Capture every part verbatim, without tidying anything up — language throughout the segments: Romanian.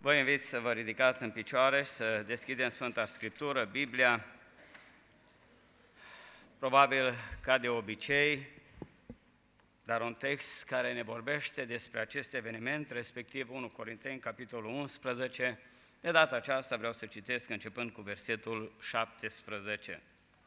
Vă invit să vă ridicați în picioare și să deschidem Sfânta Scriptură, Biblia. Probabil ca de obicei, dar un text care ne vorbește despre acest eveniment, respectiv unu Corinteni, capitolul unsprezece. De data aceasta vreau să citesc începând cu versetul șaptesprezece.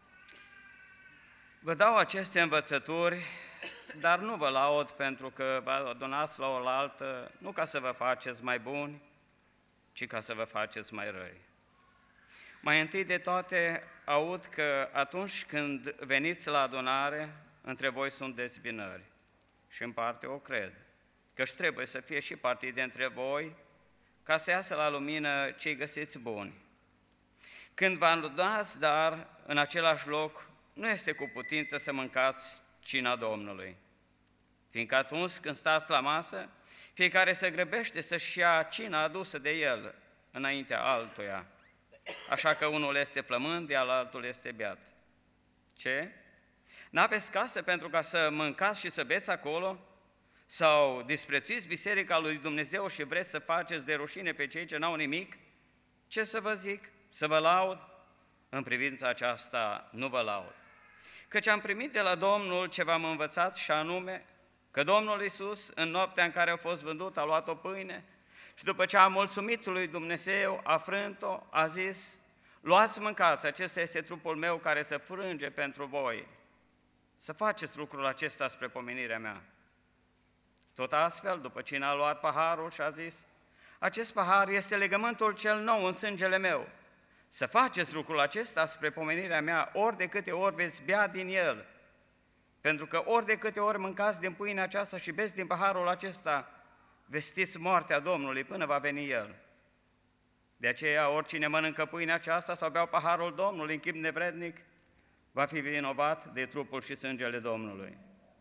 Vă dau aceste învățături, dar nu vă laud pentru că vă adunați la oaltă, nu ca să vă faceți mai buni, ci ca să vă faceți mai răi. Mai întâi de toate, aud că atunci când veniți la adunare, între voi sunt dezbinări. Și în parte o cred, că-și trebuie să fie și partide între voi, ca să iasă la lumină cei găsiți buni. Când vă adunați, dar, în același loc, nu este cu putință să mâncați cina Domnului. Fiindcă atunci când stați la masă, fiecare se grăbește să-și ia cina adusă de el înaintea altuia. Așa că unul este plămând, iar altul este beat. Ce? N-aveți casă pentru ca să mâncați și să beți acolo? Sau disprețuiți biserica lui Dumnezeu și vreți să faceți de rușine pe cei ce n-au nimic? Ce să vă zic? Să vă laud? În privința aceasta nu vă laud. Căci am primit de la Domnul ce v-am învățat și anume că Domnul Iisus, în noaptea în care a fost vândut, a luat o pâine și după ce a mulțumit lui Dumnezeu, a frânt-o, a zis: luați, mâncați, acesta este trupul meu care se frânge pentru voi. Să faceți lucrul acesta spre pomenirea mea. Tot astfel, după ce a luat paharul și a zis: acest pahar este legământul cel nou în sângele meu. Să faceți lucrul acesta spre pomenirea mea, ori de câte ori veți bea din el. Pentru că ori de câte ori mâncați din pâinea aceasta și beți din paharul acesta, vestiți moartea Domnului până va veni El. De aceea, oricine mănâncă pâinea aceasta sau beau paharul Domnului în chip nevrednic, va fi vinovat de trupul și sângele Domnului.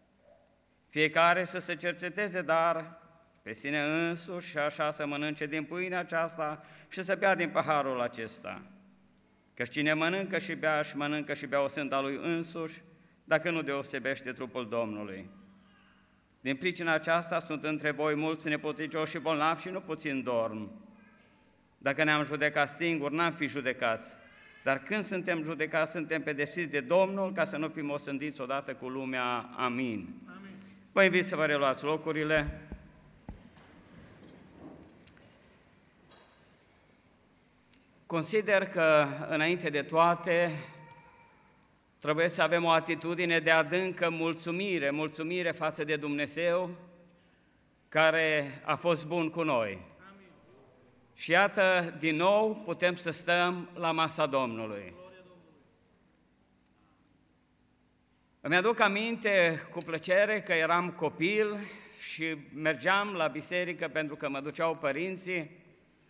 Fiecare să se cerceteze, dar pe sine însuși și așa să mănânce din pâinea aceasta și să bea din paharul acesta. Căci cine mănâncă și bea și mănâncă și bea o sânda lui însuși, dacă nu deosebește trupul Domnului. Din pricina aceasta sunt între voi mulți nepoticioși și bolnavi și nu puțin dorm. Dacă ne-am judecat singuri, n-am fi judecați, dar când suntem judecați, suntem pedepsiți de Domnul, ca să nu fim osândiți odată cu lumea. Amin. Amin. Vă invit să vă reluați locurile. Consider că, înainte de toate, trebuie să avem o atitudine de adâncă mulțumire, mulțumire față de Dumnezeu, care a fost bun cu noi. Amin. Și iată, din nou putem să stăm la masa Domnului. Îmi aduc aminte cu plăcere că eram copil și mergeam la biserică pentru că mă duceau părinții.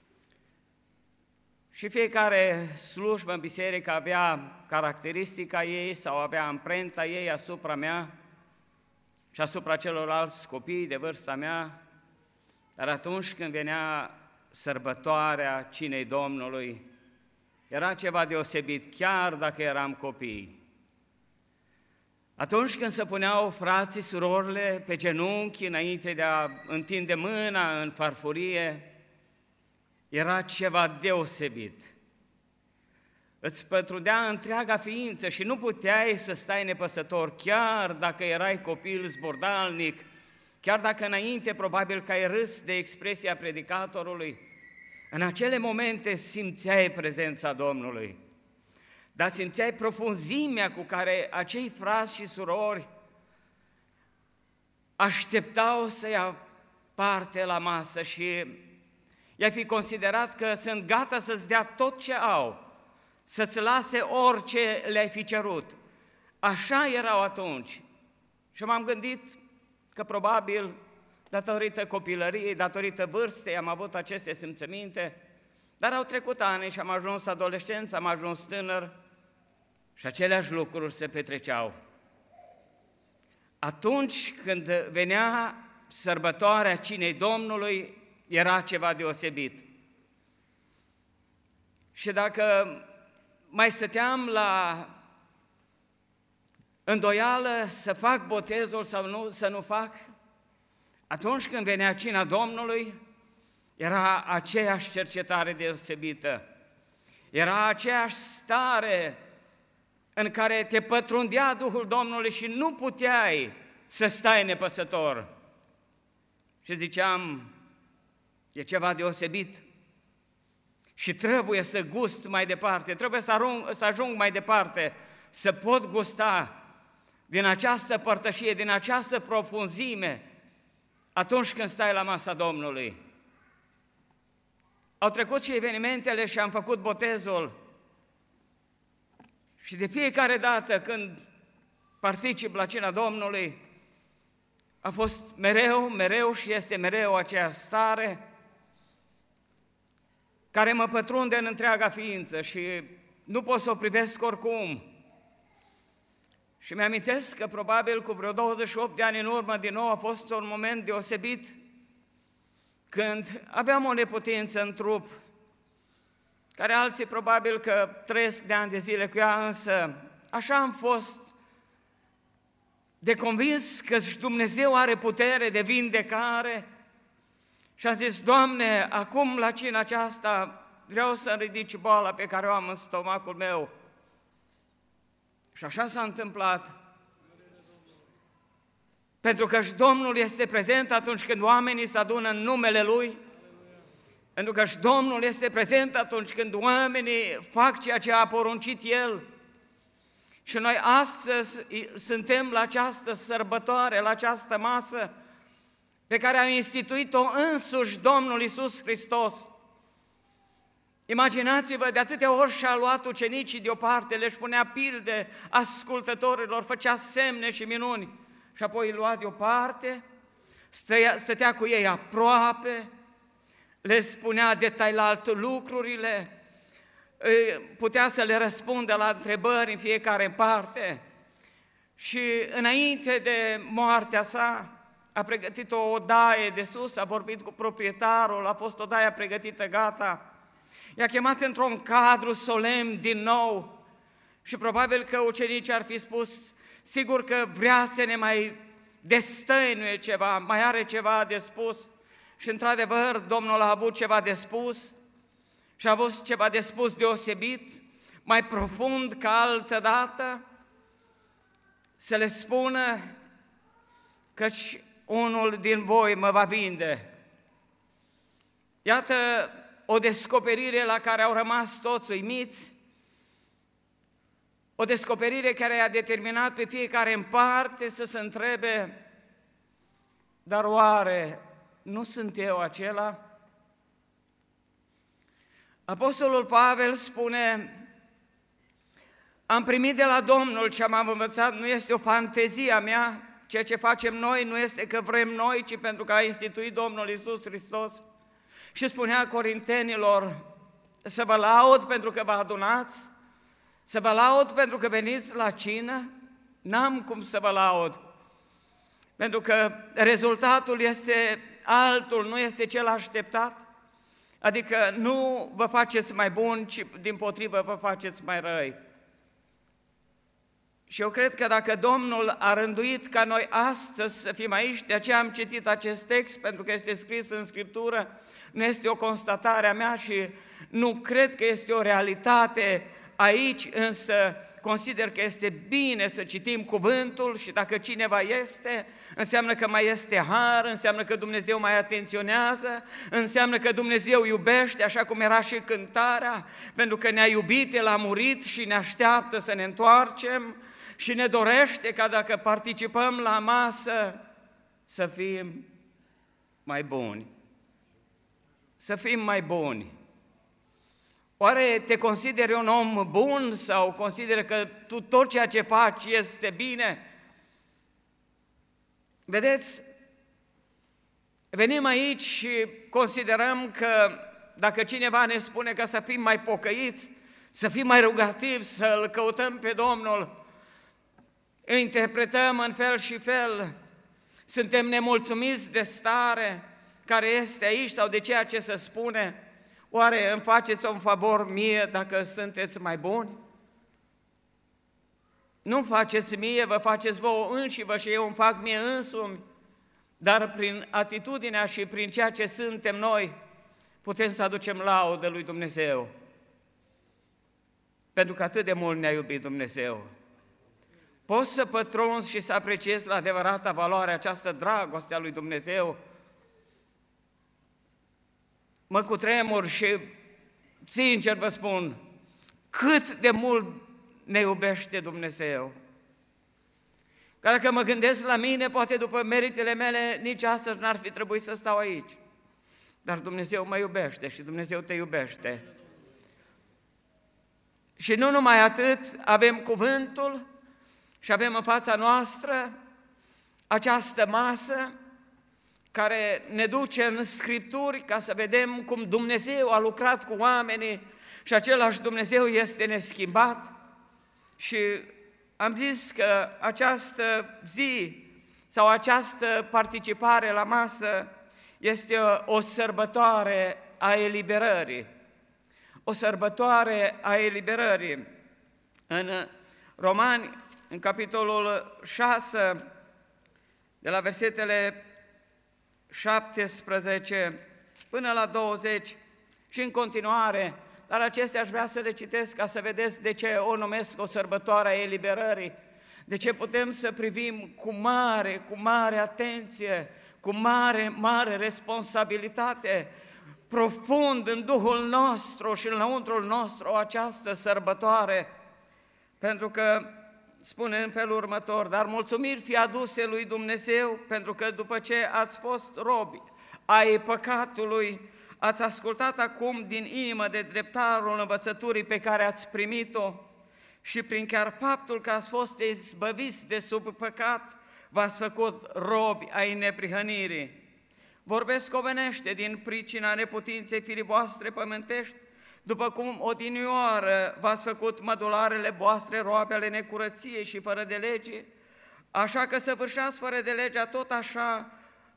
Și fiecare slujbă în biserică avea caracteristica ei sau avea amprenta ei asupra mea și asupra celorlalți copii de vârsta mea, dar atunci când venea sărbătoarea cinei Domnului, era ceva deosebit, chiar dacă eram copii. Atunci când se puneau frații, surorile pe genunchi înainte de a întinde mâna în farfurie, era ceva deosebit. Îți pătrundea întreaga ființă și nu puteai să stai nepăsător, chiar dacă erai copil zburdalnic, chiar dacă înainte probabil că ai râs de expresia predicatorului, în acele momente simțeai prezența Domnului, dar simțeai profunzimea cu care acei frați și surori așteptau să ia parte la masă și i-ai fi considerat că sunt gata să-ți dea tot ce au, să-ți lase orice le-ai fi cerut. Așa erau atunci. Și m-am gândit că probabil, datorită copilăriei, datorită vârstei, am avut aceste simțăminte, dar au trecut ani și am ajuns adolescență, am ajuns tânăr și aceleași lucruri se petreceau. Atunci când venea sărbătoarea cinei Domnului, era ceva deosebit. Și dacă mai stăteam la îndoială să fac botezul sau nu, să nu fac, atunci când venea cina Domnului, Era aceeași cercetare deosebită, era aceeași stare în care te pătrundea Duhul Domnului și nu puteai să stai nepăsător. Și ziceam, e ceva deosebit și trebuie să gust mai departe, trebuie să, arung, să ajung mai departe, să pot gusta din această părtășie, din această profunzime, atunci când stai la masa Domnului. Au trecut și evenimentele și am făcut botezul și de fiecare dată când particip la cina Domnului, a fost mereu, mereu și este mereu aceeași stare care mă pătrunde în întreaga ființă și nu pot să o privesc oricum. Și mi-amintesc că probabil cu vreo douăzeci și opt de ani în urmă, din nou a fost un moment deosebit când aveam o neputință în trup, care alții probabil că trăiesc de ani de zile cu ea, însă așa am fost de convins că și Dumnezeu are putere de vindecare și am zis, Doamne, acum la cina aceasta vreau să-mi ridici boala pe care o am în stomacul meu. Și așa s-a întâmplat. Pentru că și Domnul este prezent atunci când oamenii se adună în numele Lui, pentru că și Domnul este prezent atunci când oamenii fac ceea ce a poruncit El. Și noi astăzi suntem la această sărbătoare, la această masă pe care a instituit-o însuși Domnul Iisus Hristos. Imaginați-vă, de atâtea ori și-a luat ucenicii deoparte, le spunea pilde ascultătorilor, făcea semne și minuni și apoi îi lua deoparte, stătea, stătea cu ei aproape, le spunea detaliat lucrurile, putea să le răspundă la întrebări în fiecare în parte și înainte de moartea sa a pregătit o odaie de sus, a vorbit cu proprietarul, a fost odaia pregătită gata, i-a chemat într-un cadru solemn din nou și probabil că ucenicii ar fi spus, sigur că vrea să ne mai destăinuie ceva, mai are ceva de spus și într-adevăr Domnul a avut ceva de spus și a avut ceva de spus deosebit, mai profund ca altă dată, să le spună căci unul din voi mă va vinde. Iată o descoperire la care au rămas toți uimiți, o descoperire care i-a determinat pe fiecare în parte să se întrebe, dar oare nu sunt eu acela? Apostolul Pavel spune, am primit de la Domnul ce am învățat, nu este o fantezie a mea, ceea ce facem noi nu este că vrem noi, ci pentru că a instituit Domnul Iisus Hristos. Și spunea corintenilor, să vă laud pentru că vă adunați, să vă laud pentru că veniți la cină, n-am cum să vă laud, pentru că rezultatul este altul, nu este cel așteptat, adică nu vă faceți mai buni, ci dimpotrivă vă faceți mai răi. Și eu cred că dacă Domnul a rânduit ca noi astăzi să fim aici, de aceea am citit acest text, pentru că este scris în Scriptură, nu este o constatare a mea și nu cred că este o realitate aici, însă consider că este bine să citim cuvântul și dacă cineva este, înseamnă că mai este har, înseamnă că Dumnezeu mai atenționează, înseamnă că Dumnezeu iubește, așa cum era și cântarea, pentru că ne-a iubit, El a murit și ne așteaptă să ne întoarcem și ne dorește ca dacă participăm la masă să fim mai buni. Să fim mai buni. Oare te consideri un om bun sau consideri că tu tot ceea ce faci este bine? Vedeți, venim aici și considerăm că dacă cineva ne spune că să fim mai pocăiți, să fim mai rugativi, să-L căutăm pe Domnul, îl interpretăm în fel și fel, suntem nemulțumiți de stare care este aici sau de ceea ce se spune, oare îmi faceți un favor mie dacă sunteți mai buni? Nu faceți mie, vă faceți vouă înșivă și eu îmi fac mie însumi, dar prin atitudinea și prin ceea ce suntem noi, putem să aducem laudă lui Dumnezeu, pentru că atât de mult ne-a iubit Dumnezeu. Poți să pătrunzi și să apreciezi la adevărata valoare această dragoste a lui Dumnezeu? Mă cutremur și sincer vă spun, cât de mult ne iubește Dumnezeu. Că dacă mă gândesc la mine, poate după meritele mele, nici astăzi n-ar fi trebuit să stau aici. Dar Dumnezeu mă iubește și Dumnezeu te iubește. Și nu numai atât, avem cuvântul și avem în fața noastră această masă care ne duce în Scripturi ca să vedem cum Dumnezeu a lucrat cu oamenii și același Dumnezeu este neschimbat. Și am zis că această zi sau această participare la masă este o sărbătoare a eliberării. O sărbătoare a eliberării. În Romani, în capitolul șase, de la versetele șaptesprezece până la douăzeci și în continuare, dar acestea aș vrea să le citesc ca să vedeți de ce o numesc o sărbătoare a eliberării, de ce putem să privim cu mare, cu mare atenție, cu mare, mare responsabilitate, profund în Duhul nostru și înăuntrul nostru această sărbătoare, pentru că spune în felul următor: dar mulțumiri fie aduse lui Dumnezeu, pentru că după ce ați fost robi ai păcatului, ați ascultat acum din inimă de dreptarul învățăturii pe care ați primit-o și prin chiar faptul că ați fost izbăviți de sub păcat, v-ați făcut robi ai neprihănirii. Vorbesc omenește din pricina neputinței firii voastre pământești, după cum odinioară v-ați făcut mădularele voastre roabe ale necurăției și fără de lege, așa că săvârșați fără de legea, tot așa,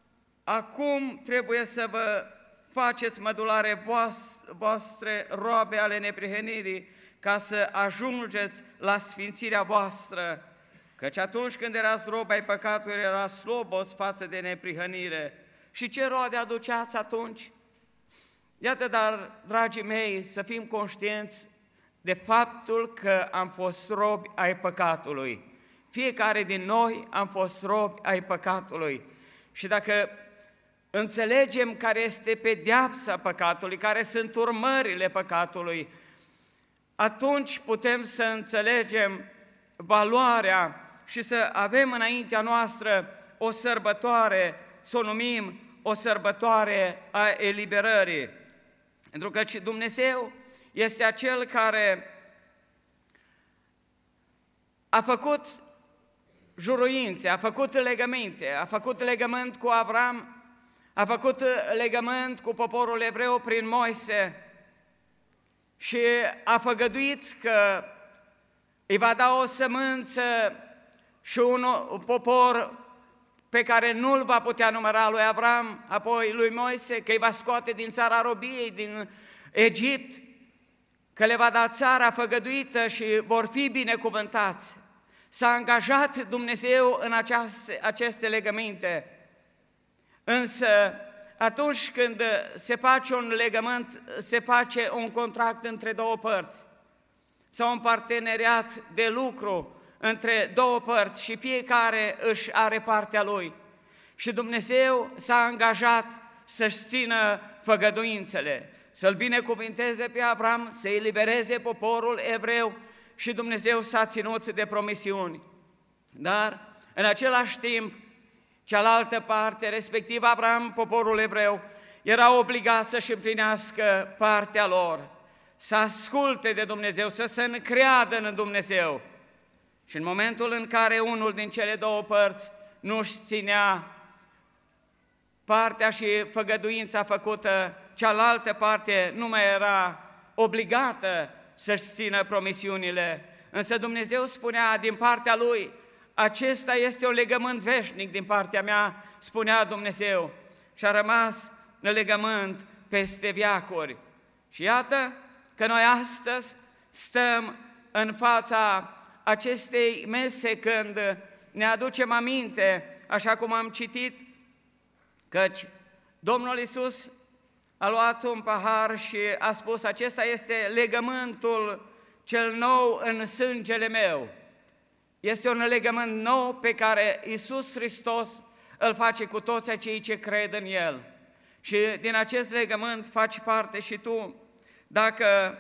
acum trebuie să vă faceți mădulare voastre roabe ale neprihănirii, ca să ajungeți la sfințirea voastră, căci atunci când erați robi ai păcatului, erați slobos față de neprihănire. Și ce roade aduceați atunci? Iată, dar, dragii mei, să fim conștienți de faptul că am fost robi ai păcatului. Fiecare din noi am fost robi ai păcatului. Și dacă înțelegem care este pedeapsa păcatului, care sunt urmările păcatului, atunci putem să înțelegem valoarea și să avem înaintea noastră o sărbătoare, să o numim o sărbătoare a eliberării. Pentru că Dumnezeu este Acel care a făcut juruințe, a făcut legăminte, a făcut legământ cu Avram, a făcut legământ cu poporul evreu prin Moise și a făgăduit că îi va da o sămânță și un popor pe care nu-l va putea număra lui Avram, apoi lui Moise, că îi va scoate din țara robiei, din Egipt, că le va da țara făgăduită și vor fi binecuvântați. S-a angajat Dumnezeu în aceaste, aceste legăminte. Însă, atunci când se face un legământ, se face un contract între două părți sau un parteneriat de lucru între două părți și fiecare își are partea lui. Și Dumnezeu s-a angajat să-și țină făgăduințele, să-l binecuvinteze pe Avram, să elibereze poporul evreu și Dumnezeu s-a ținut de promisiuni. Dar, în același timp, cealaltă parte, respectiv Avram, poporul evreu, era obligat să-și împlinească partea lor, să asculte de Dumnezeu, să se încreadă în Dumnezeu. Și în momentul în care unul din cele două părți nu-și ținea partea și făgăduința făcută, cealaltă parte nu mai era obligată să-și țină promisiunile. Însă Dumnezeu spunea din partea Lui: acesta este un legământ veșnic din partea mea, spunea Dumnezeu, și a rămas în legământ peste veacuri. Și iată că noi astăzi stăm în fața acestei mese când ne aducem aminte, așa cum am citit, căci Domnul Iisus a luat un pahar și a spus: acesta este legământul cel nou în sângele meu. Este un legământ nou pe care Iisus Hristos îl face cu toți acei ce cred în El. Și din acest legământ faci parte și tu, dacă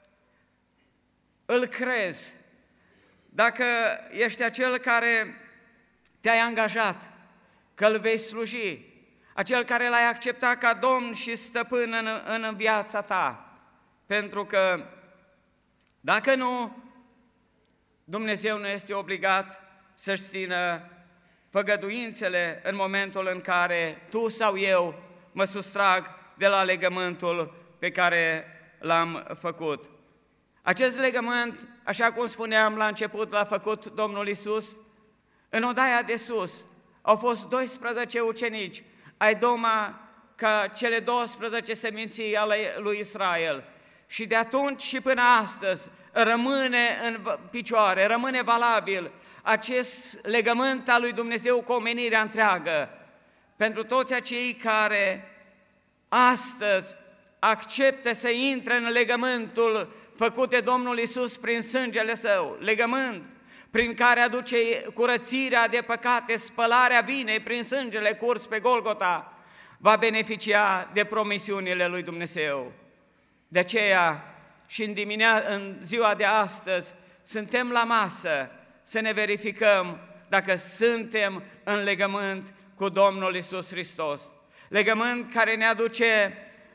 îl crezi, dacă ești acel care te-ai angajat, că îl vei sluji, acel care l-ai acceptat ca Domn și Stăpân în, în viața ta. Pentru că dacă nu, Dumnezeu nu este obligat să-și țină făgăduințele în momentul în care tu sau eu mă sustrag de la legământul pe care l-am făcut. Acest legământ, așa cum spuneam la început, l-a făcut Domnul Iisus. În odaia de sus au fost doisprezece ucenici, ai doma ca cele douăsprezece seminții ale lui Israel. Și de atunci și până astăzi rămâne în picioare, rămâne valabil acest legământ al lui Dumnezeu cu omenirea întreagă. Pentru toți acei care astăzi acceptă să intre în legământul făcut de Domnul Iisus prin sângele Său, legământ prin care aduce curățirea de păcate, spălarea vinei prin sângele curs pe Golgota, va beneficia de promisiunile lui Dumnezeu. De aceea și în, diminea, în ziua de astăzi suntem la masă să ne verificăm dacă suntem în legământ cu Domnul Iisus Hristos. Legământ care ne aduce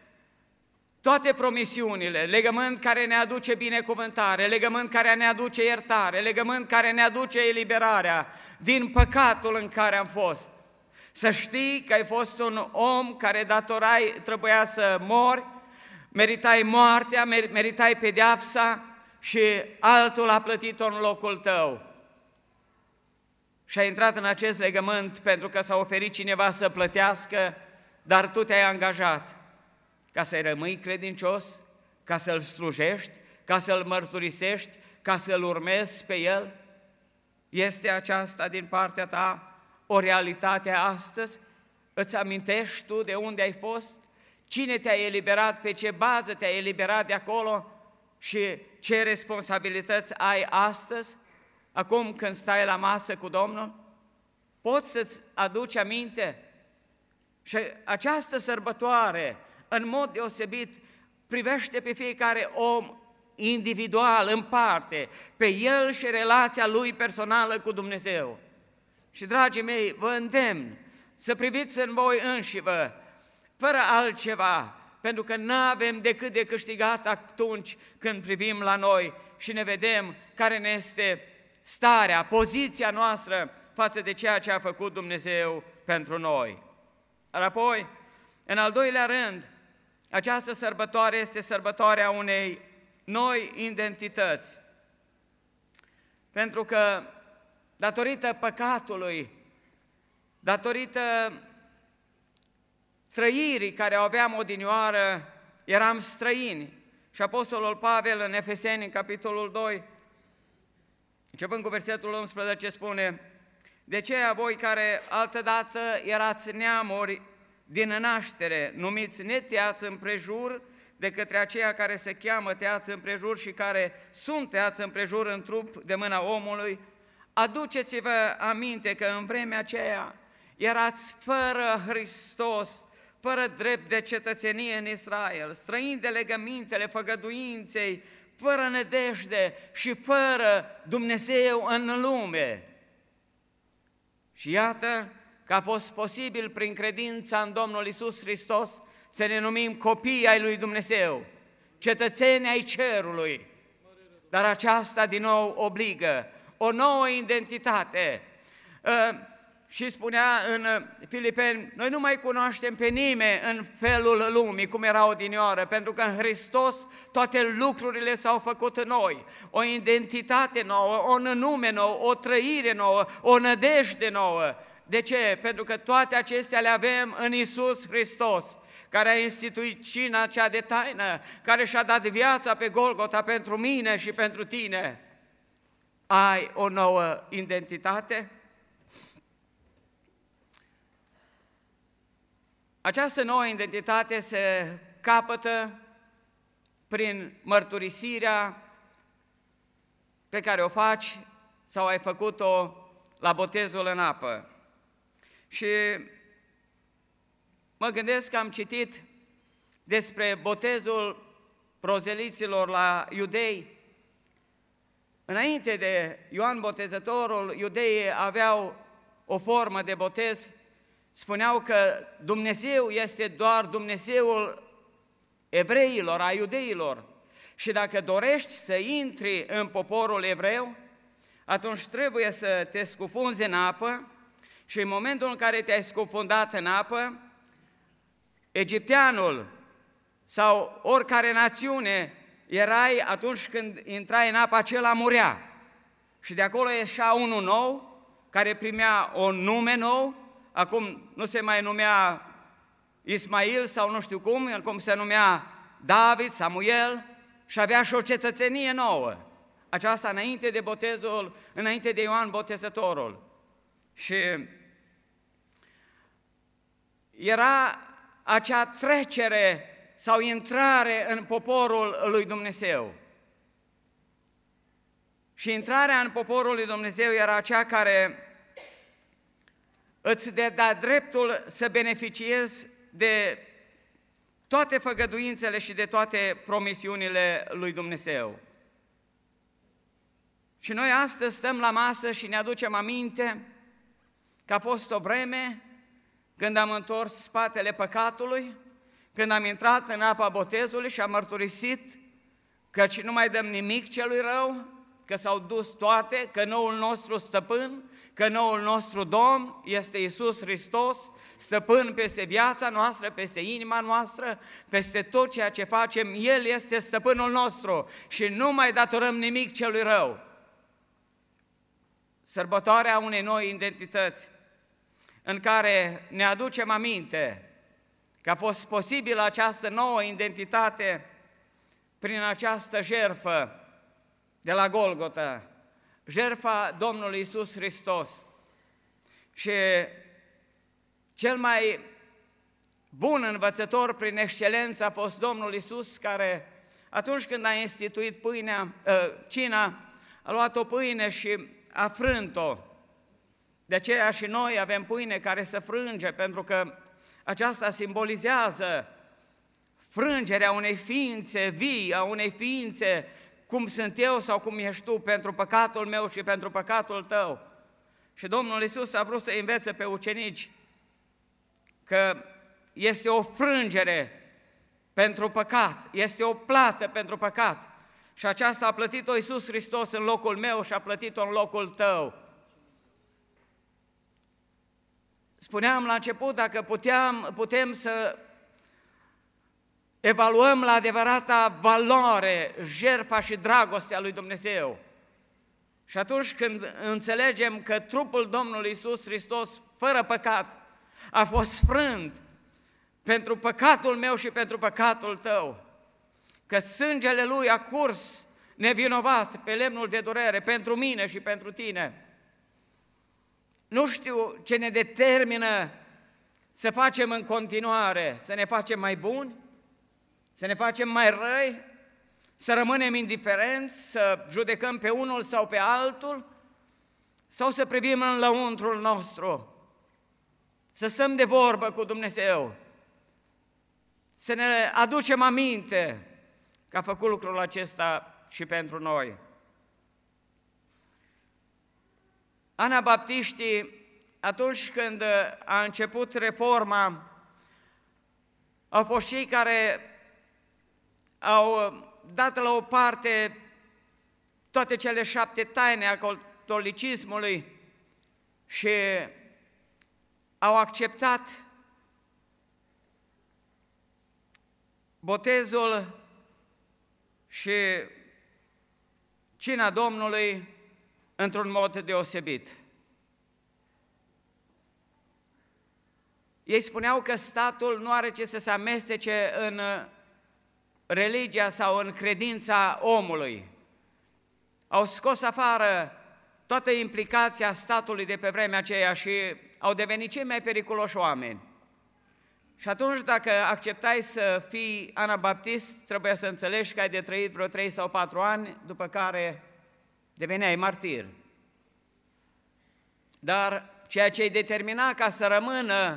toate promisiunile, legământ care ne aduce binecuvântare, legământ care ne aduce iertare, legământ care ne aduce eliberarea din păcatul în care am fost. Să știi că ai fost un om care datorai, trebuia să mori, meritai moartea, meritai pedeapsa și altul a plătit-o în locul tău. Și ai intrat în acest legământ pentru că s-a oferit cineva să plătească, dar tu te-ai angajat ca să-i rămâi credincios, ca să-L slujești, ca să-L mărturisești, ca să-L urmezi pe El. Este aceasta din partea ta o realitate astăzi? Îți amintești tu de unde ai fost? Cine te-a eliberat, pe ce bază te-a eliberat de acolo și ce responsabilități ai astăzi, acum când stai la masă cu Domnul? Poți să-ți aduci aminte? Și această sărbătoare, în mod deosebit, privește pe fiecare om individual, în parte, pe el și relația lui personală cu Dumnezeu. Și, dragii mei, vă îndemn să priviți în voi înșivă, fără altceva, pentru că n-avem decât de câștigat atunci când privim la noi și ne vedem care ne este starea, poziția noastră față de ceea ce a făcut Dumnezeu pentru noi. Iar apoi, în al doilea rând, această sărbătoare este sărbătoarea unei noi identități. Pentru că, datorită păcatului, datorită trăirii care o aveam odinioară, eram străini. Și Apostolul Pavel în Efeseni, în capitolul doi, începând cu versetul unsprezece, spune: de aceea voi care altădată erați neamuri din naștere, numiți neteați împrejur de către aceia care se cheamă teați împrejur și care sunt teați împrejur în trup de mâna omului, aduceți-vă aminte că în vremea aceea erați fără Hristos, fără drept de cetățenie în Israel, străini de legămintele făgăduinței, fără nădejde și fără Dumnezeu în lume. Și iată că a fost posibil prin credința în Domnul Iisus Hristos să ne numim copii ai lui Dumnezeu, cetățeni ai cerului. Dar aceasta din nou obligă o nouă identitate. Și spunea în Filipeni: noi nu mai cunoaștem pe nimeni în felul lumii, cum era odinioară, pentru că în Hristos toate lucrurile s-au făcut în noi. O identitate nouă, un nume nou, o trăire nouă, o nădejde nouă. De ce? Pentru că toate acestea le avem în Iisus Hristos, care a instituit cina cea de taină, care și-a dat viața pe Golgota pentru mine și pentru tine. Ai o nouă identitate? Această nouă identitate se capătă prin mărturisirea pe care o faci sau ai făcut-o la botezul în apă. Și mă gândesc că am citit despre botezul prozeliților la iudei. Înainte de Ioan Botezătorul, iudeii aveau o formă de botez, spuneau că Dumnezeu este doar Dumnezeul evreilor, a iudeilor. Și dacă dorești să intri în poporul evreu, atunci trebuie să te scufunzi în apă și în momentul în care te-ai scufundat în apă, egipteanul sau oricare națiune erai, atunci când intrai în apă, acela murea. Și de acolo ieșea unul nou, care primea un nume nou, acum nu se mai numea Ismail sau nu știu cum, acum se numea David, Samuel, și avea și o cetățenie nouă. Aceasta înainte de botezul, înainte de Ioan Botezătorul. Și era acea trecere sau intrare în poporul lui Dumnezeu. Și intrarea în poporul lui Dumnezeu era aceea care îți dea dreptul să beneficiezi de toate făgăduințele și de toate promisiunile lui Dumnezeu. Și noi astăzi stăm la masă și ne aducem aminte că a fost o vreme când am întors spatele păcatului, când am intrat în apa botezului și am mărturisit că nu mai dăm nimic celui rău, că s-au dus toate, că noul nostru stăpân, că noul nostru Domn este Iisus Hristos, stăpân peste viața noastră, peste inima noastră, peste tot ceea ce facem, El este stăpânul nostru și nu mai datorăm nimic celui rău. Sărbătoarea unei noi identități în care ne aducem aminte că a fost posibilă această nouă identitate prin această jertfă de la Golgota, jertfa Domnului Iisus Hristos. Și cel mai bun învățător prin excelență a fost Domnul Iisus, care atunci când a instituit pâinea, cina, a luat o pâine și a frânt-o. De aceea și noi avem pâine care se frânge, pentru că aceasta simbolizează frângerea unei ființe vii, a unei ființe cum sunt eu sau cum ești tu, pentru păcatul meu și pentru păcatul tău. Și Domnul Iisus a vrut să învețe pe ucenici că este o frângere pentru păcat, este o plată pentru păcat. Și aceasta a plătit-o Iisus Hristos în locul meu și a plătit-o în locul tău. Spuneam la început, dacă puteam, putem să evaluăm la adevărata valoare jertfa și dragostea lui Dumnezeu. Și atunci când înțelegem că trupul Domnului Iisus Hristos, fără păcat, a fost frânt pentru păcatul meu și pentru păcatul tău, că sângele Lui a curs nevinovat pe lemnul de durere pentru mine și pentru tine. Nu știu ce ne determină să facem în continuare, să ne facem mai buni, să ne facem mai răi, să rămânem indiferenți, să judecăm pe unul sau pe altul, sau să privim în lăuntrul nostru, să stăm de vorbă cu Dumnezeu, să ne aducem aminte că a făcut lucrul acesta și pentru noi. Anabaptiștii, atunci când a început reforma, au fost cei care au dat la o parte toate cele șapte taine a catolicismului și au acceptat botezul și cina Domnului într-un mod deosebit. Ei spuneau că statul nu are ce să se amestece în religia sau în credința omului. Au scos afară toată implicația statului de pe vremea aceea și au devenit cei mai periculoși oameni. Și atunci, dacă acceptai să fii anabaptist, trebuia să înțelegi că ai de trăit vreo trei sau patru ani, după care deveneai martir. Dar ceea ce îi determina ca să rămână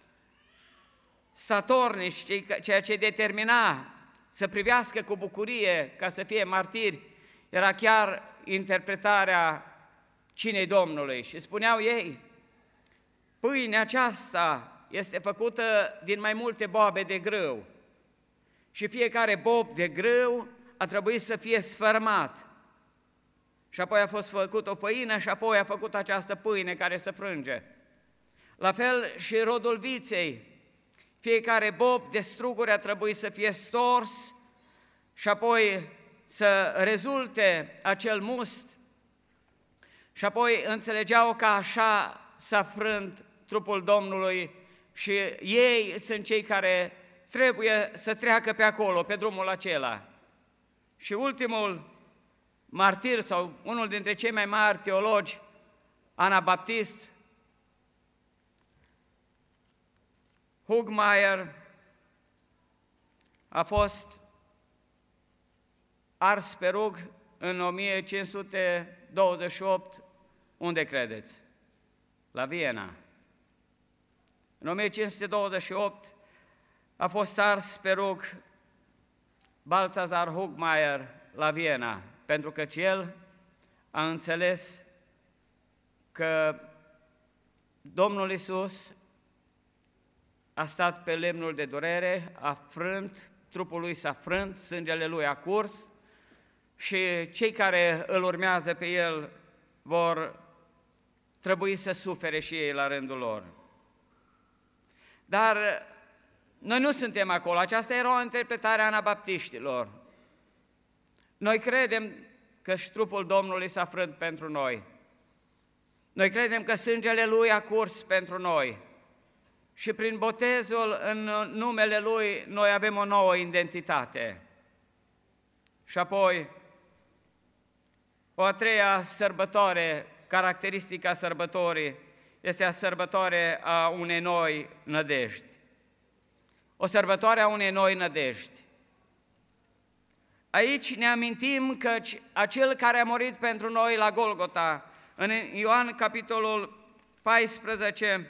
statornici, ceea ce îi determina să privească cu bucurie ca să fie martiri, era chiar interpretarea cinei Domnului. Și spuneau ei, pâinea aceasta este făcută din mai multe boabe de grâu și fiecare bob de grâu a trebuit să fie sfărmat. Și apoi a fost făcut o făină și apoi a făcut această pâine care se frânge. La fel și rodul viței, fiecare bob de struguri a trebuit să fie stors și apoi să rezulte acel must. Și apoi înțelegeau că așa s-a frânt trupul Domnului și ei sunt cei care trebuie să treacă pe acolo, pe drumul acela. Și ultimul martir sau unul dintre cei mai mari teologi anabaptist, Hugmaier, a fost ars pe rug în o mie cinci sute douăzeci și opt, unde credeți? La Viena. În o mie cinci sute douăzeci și opt a fost ars pe rug Balthasar Hugmaier la Viena, pentru că el a înțeles că Domnul Iisus a stat pe lemnul de durere, a frânt, trupul lui s-a frânt, sângele lui a curs și cei care îl urmează pe el vor trebui să sufere și ei la rândul lor. Dar noi nu suntem acolo, aceasta era o interpretare a anabaptiștilor. Noi credem că și trupul Domnului s-a frânt pentru noi. Noi credem că sângele Lui a curs pentru noi. Și prin botezul în numele Lui noi avem o nouă identitate. Și apoi, o a treia sărbătoare, caracteristica sărbătorii, este a sărbătoare a unei noi nădejdi. O sărbătoare a unei noi nădejdi. Aici ne amintim că acel care a murit pentru noi la Golgota, în Ioan capitolul paisprezece,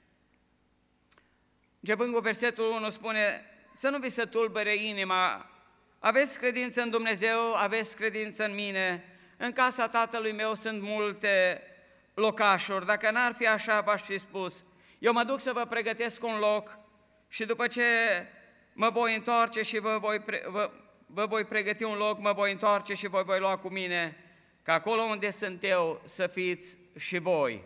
începând cu versetul unu, spune, să nu vi se tulbere inima, aveți credință în Dumnezeu, aveți credință în mine, în casa Tatălui meu sunt multe locașuri, dacă n-ar fi așa, v-aș fi spus, eu mă duc să vă pregătesc un loc și după ce mă voi întoarce și vă voi, pre- vă, vă voi pregăti un loc, mă voi întoarce și vă voi lua cu mine, ca acolo unde sunt eu să fiți și voi.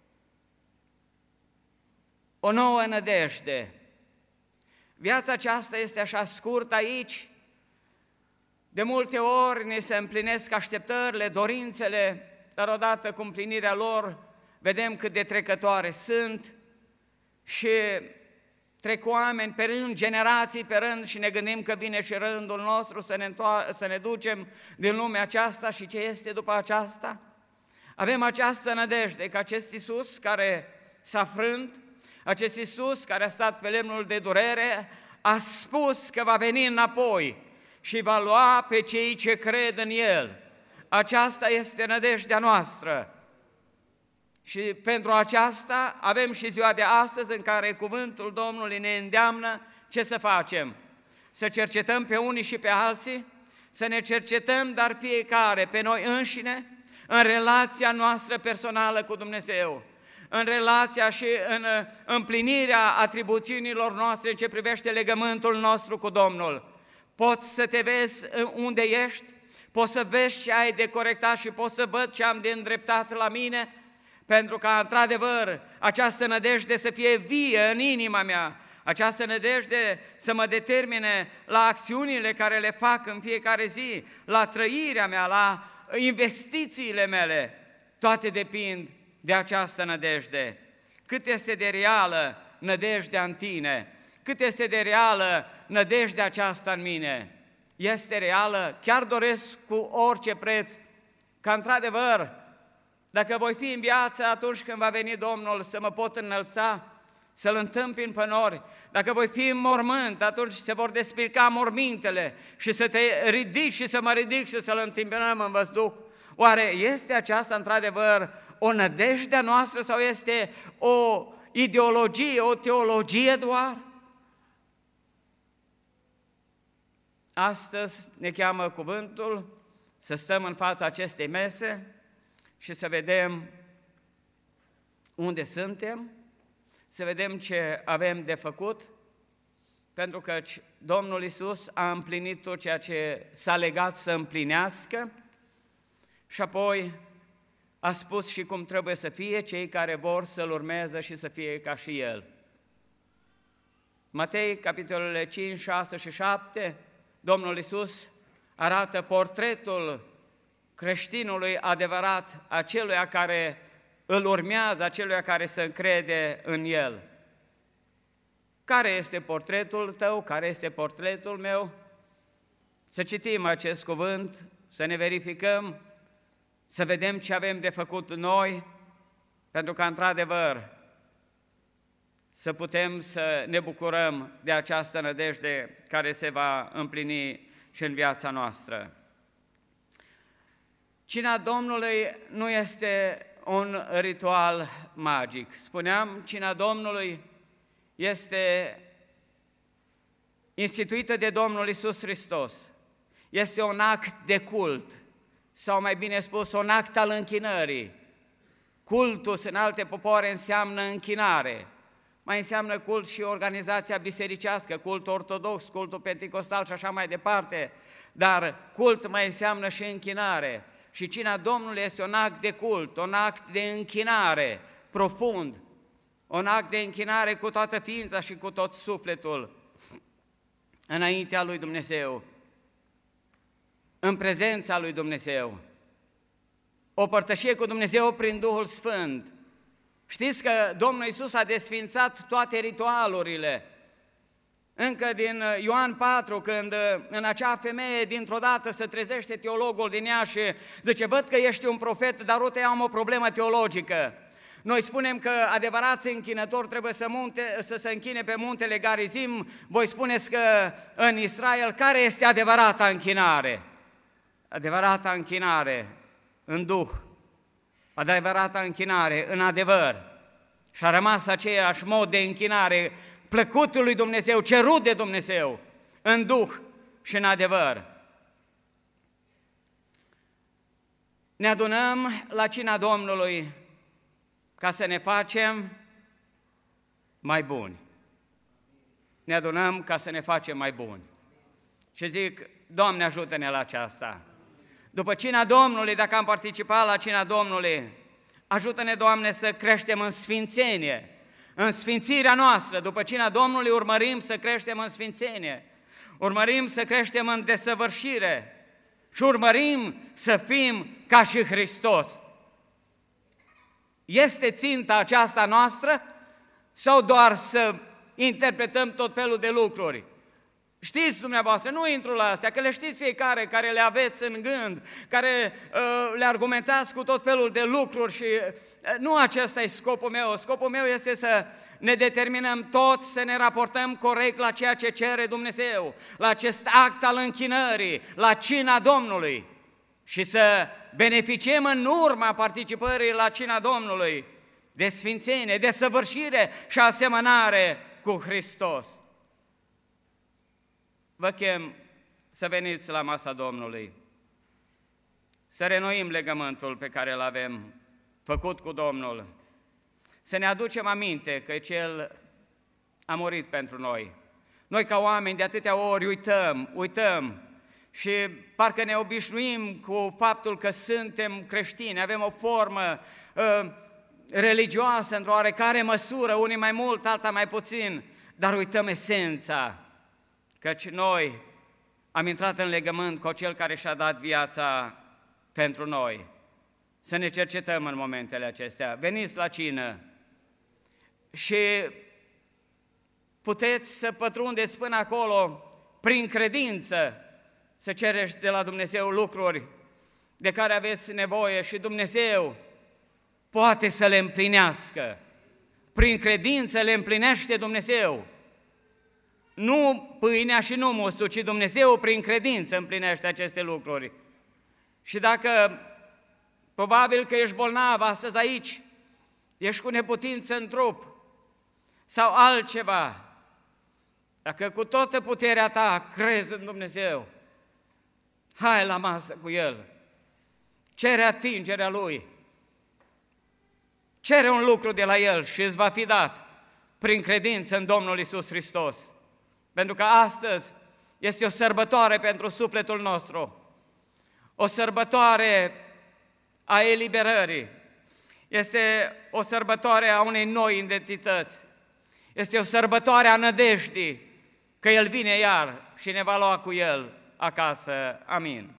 O nouă nădejde. Viața aceasta este așa scurtă aici, de multe ori ne se împlinesc așteptările, dorințele, dar odată cu împlinirea lor vedem cât de trecătoare sunt și trec oameni pe rând, generații pe rând și ne gândim că vine și rândul nostru să ne, întoar- să ne ducem din lumea aceasta și ce este după aceasta. Avem această nădejde că acest Iisus care s-a frânt, acest Iisus care a stat pe lemnul de durere, a spus că va veni înapoi și va lua pe cei ce cred în El. Aceasta este nădejdea noastră. Și pentru aceasta avem și ziua de astăzi în care cuvântul Domnului ne îndeamnă ce să facem. Să cercetăm pe unii și pe alții, să ne cercetăm, dar fiecare pe noi înșine, în relația noastră personală cu Dumnezeu, în relația și în împlinirea atribuțiunilor noastre în ce privește legământul nostru cu Domnul. Poți să te vezi unde ești, poți să vezi ce ai de corectat și poți să văd ce am de îndreptat la mine, pentru ca, într-adevăr, această nădejde să fie vie în inima mea, această nădejde să mă determine la acțiunile care le fac în fiecare zi, la trăirea mea, la investițiile mele, toate depind de această nădejde. Cât este de reală nădejdea în tine, cât este de reală nădejdea aceasta în mine, este reală, chiar doresc cu orice preț, ca într-adevăr, dacă voi fi în viață atunci când va veni Domnul, să mă pot înălța, să-L întâmpin pe nori. Dacă voi fi în mormânt, atunci se vor despica mormintele și să te ridici și să mă ridic și să-L întâmpinăm în văzduh. Oare este aceasta într-adevăr o nădejde a noastră sau este o ideologie, o teologie doar? Astăzi ne cheamă cuvântul să stăm în fața acestei mese și să vedem unde suntem, să vedem ce avem de făcut, pentru că Domnul Iisus a împlinit tot ceea ce s-a legat să împlinească și apoi a spus și cum trebuie să fie cei care vor să-L urmeze și să fie ca și El. Matei, capitolele cinci, șase și șapte, Domnul Iisus arată portretul creștinului adevărat, aceluia care îl urmează, aceluia care se încrede în El. Care este portretul tău? Care este portretul meu? Să citim acest cuvânt, să ne verificăm, să vedem ce avem de făcut noi, pentru că, într-adevăr, să putem să ne bucurăm de această nădejde care se va împlini și în viața noastră. Cina Domnului nu este un ritual magic. Spuneam, cina Domnului este instituită de Domnul Iisus Hristos. Este un act de cult, sau mai bine spus, un act al închinării. Cultus în alte popoare înseamnă închinare. Mai înseamnă cult și organizația bisericească, cult ortodox, cultul penticostal și așa mai departe, dar cult mai înseamnă și închinare. Și cina Domnului este un act de cult, un act de închinare profund, un act de închinare cu toată ființa și cu tot sufletul înaintea lui Dumnezeu, în prezența lui Dumnezeu, o părtășie cu Dumnezeu prin Duhul Sfânt. Știți că Domnul Iisus a desfințat toate ritualurile. Încă din Ioan patru, când în acea femeie dintr-o dată se trezește teologul din ea și zice, văd că ești un profet, dar uite, am o problemă teologică. Noi spunem că adevărații închinători trebuie să, munte, să se închine pe muntele Garizim, voi spuneți că în Israel care este adevărata închinare? Adevărata închinare în Duh, adevărata închinare în adevăr. Și a rămas aceeași mod de închinare plăcutul lui Dumnezeu, cerut de Dumnezeu, în Duh și în adevăr. Ne adunăm la cina Domnului ca să ne facem mai buni. Ne adunăm ca să ne facem mai buni. Și zic, Doamne, ajută-ne la aceasta. După cina Domnului, dacă am participat la cina Domnului, ajută-ne, Doamne, să creștem în sfințenie, în sfințirea noastră. După cina Domnului urmărim să creștem în sfințenie, urmărim să creștem în desăvârșire și urmărim să fim ca și Hristos. Este ținta aceasta noastră sau doar să interpretăm tot felul de lucruri? Știți dumneavoastră, nu intru la astea, că le știți fiecare, care le aveți în gând, care uh, le argumentați cu tot felul de lucruri și uh, nu acesta e scopul meu. Scopul meu este să ne determinăm toți să ne raportăm corect la ceea ce cere Dumnezeu, la acest act al închinării, la cina Domnului și să beneficiem în urma participării la cina Domnului de sfințenie, de săvârșire și asemănare cu Hristos. Vă chem să veniți la masa Domnului, să renoim legământul pe care îl avem făcut cu Domnul, să ne aducem aminte că Cel a murit pentru noi. Noi ca oameni de atâtea ori uităm, uităm și parcă ne obișnuim cu faptul că suntem creștini, avem o formă uh, religioasă într-o oarecare măsură, unii mai mult, alta mai puțin, dar uităm esența. Căci noi am intrat în legământ cu Cel care și-a dat viața pentru noi. Să ne cercetăm în momentele acestea. Veniți la cină și puteți să pătrundeți până acolo prin credință, să cereți de la Dumnezeu lucruri de care aveți nevoie și Dumnezeu poate să le împlinească. prin credință le împlinește Dumnezeu. Nu pâinea și nu mustul, ci Dumnezeu prin credință împlinește aceste lucruri. Și dacă probabil că ești bolnav astăzi aici, ești cu neputință în trup sau altceva, dacă cu toată puterea ta crezi în Dumnezeu, hai la masă cu El, cere atingerea Lui, cere un lucru de la El și îți va fi dat prin credință în Domnul Iisus Hristos. Pentru că astăzi este o sărbătoare pentru sufletul nostru, o sărbătoare a eliberării, este o sărbătoare a unei noi identități, este o sărbătoare a nădejdii că El vine iar și ne va lua cu El acasă. Amin.